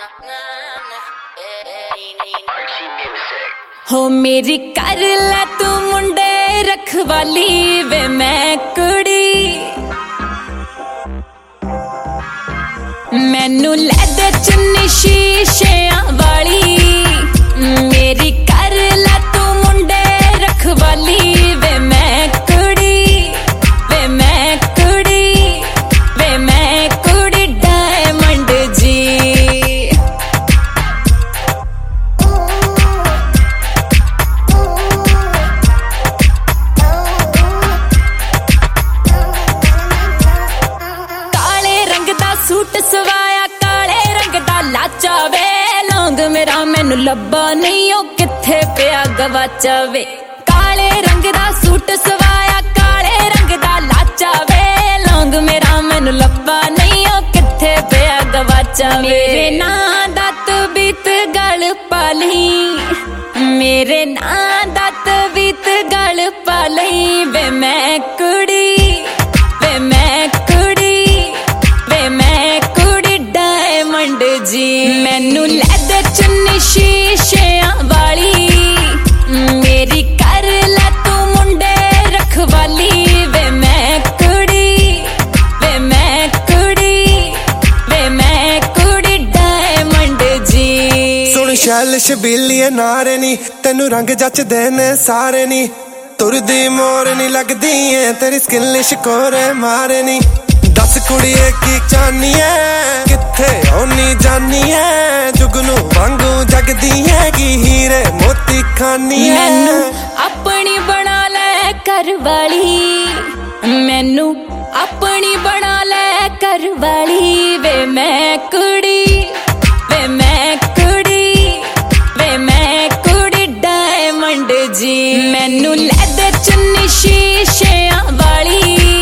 हो मेरी कर लै तू मुंडे रखवाली वे मैं कुड़ी मैनू लै दे चुन्नी शीशियां वाली मेरी कर लै तू मुंडे रखवाली वे मैं कुड़ी वे मैं कुड़ी वे मैं कुड़ी डायमंड जी सूट सवाया काले रंग दा लाचा वे लौंग मेरा मैनू लब्बा नहीं ओ किथे पिया गवाचा वे काले रंग दा सूट सवाया काले रंग दा लाचा वे लौंग मेरा मैनू लब्बा नहीं ओ किथे पिया गवाचा वे मेरे नां दा तबीत गल पाली मेरे नां दा तबीत गल पाली वे मैं कुड़ी वे मैं कुड़ी वे मैं कुड़ी डायमंड जी मैनू लै दे चुन्नी शीशियां वाली मेरी कर लै तू मुंडे रखवाली वे मैं कुड़ी वे मैं कुड़ी वे मैं कुड़ी डायमंड जी सुन शैल शबीलिए नारे नी तेनू रंग जचदे ने सारे नी तुरदी मोर नी लगदी है तेरी स्किन शिकोरे मारे नी दस कुड़िए की चाहनी है किथे होनी जानी है जुगनू वांगू जगदी है कि हीरे मोती खानी है मैनू अपनी बना ले कर वाली मैनू अपनी बना ले कर वाली वे मैं कुड़ी वे मैं कुड़ी वे मैं कुड़ी डायमंड जी मैनू लै दे चुन्नी शीशियां वाली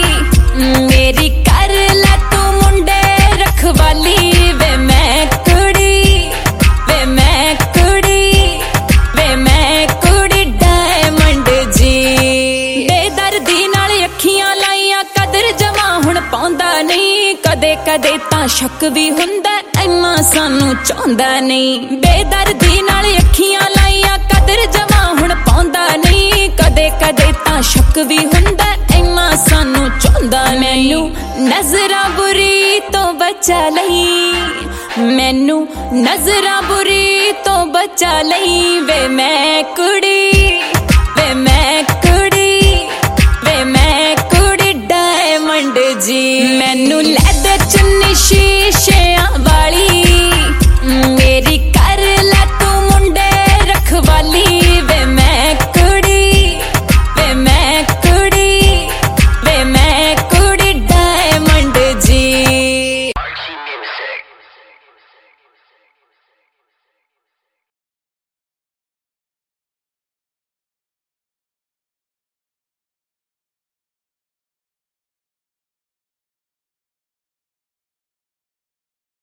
मेरी कर लै तू मुंडे रखवाली वे मैं कुड़ी वे मैं कुड़ी वे मैं कुड़ी डायमंड जी बेदर्दी नाल अखियां लाइयां कदर जमा हुण पाउंदा नहीं कदे कदे तां शक भी हुंदा इन्ना सानू चाहुंदा नहीं बेदर्दी नाल अखियां लाइयां कदर जमा हुण पाउंदा नहीं कदे कदे तां शक भी हुंदा इन्ना सानू चाहुंदा मैनू नजरा बुरी तो बचा लई मैनू नजरा बुरी तो बचा लई वे मैं कुड़ी वे मैं